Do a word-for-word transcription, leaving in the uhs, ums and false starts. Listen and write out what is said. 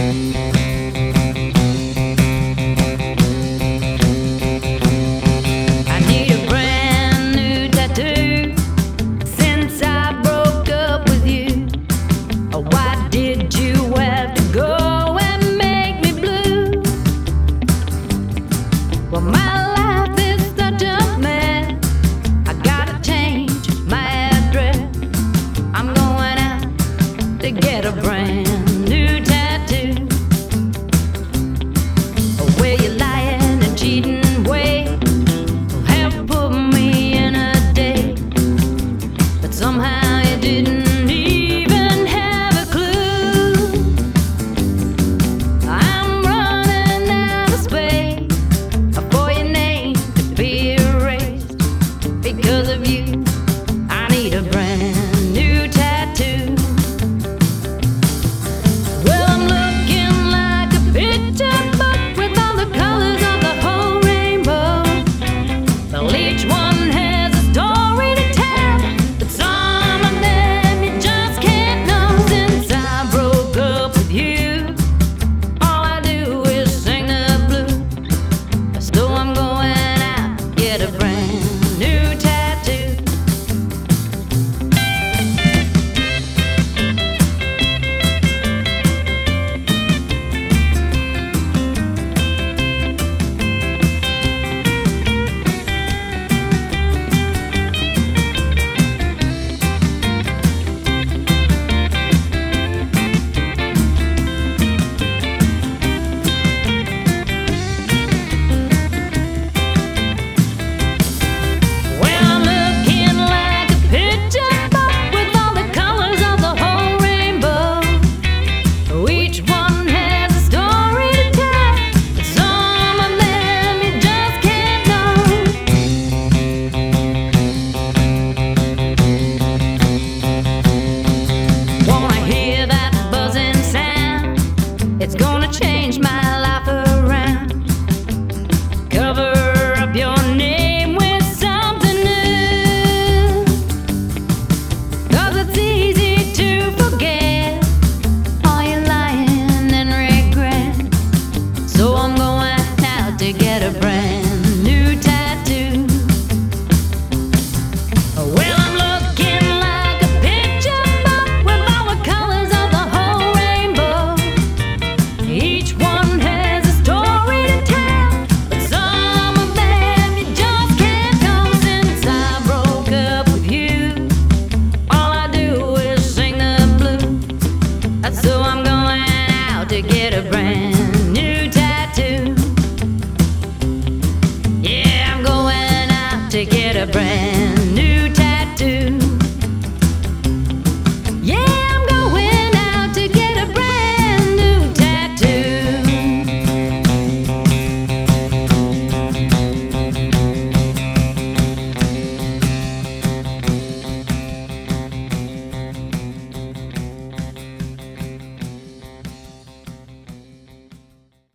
Get a brand new tattoo. Where you lying and cheating way have put me in a day, but somehow you didn't even have a clue. I'm running out of space for your name to be erased. Because of you, I need a brand new tattoo. It's gonna change my life around. Cover up your name with something new, 'cause it's easy to forget all your lying and regret. So I'm going out to get a brand new tattoo. Well, I'm looking like a picture book with all the colors of the whole rainbow. Each one has a story to tell, but some of them you just can't know. Since I broke up with you, all I do is sing the blues. So I'm going out to get a brand new tattoo. Yeah, I'm going out to get a brand new tattoo.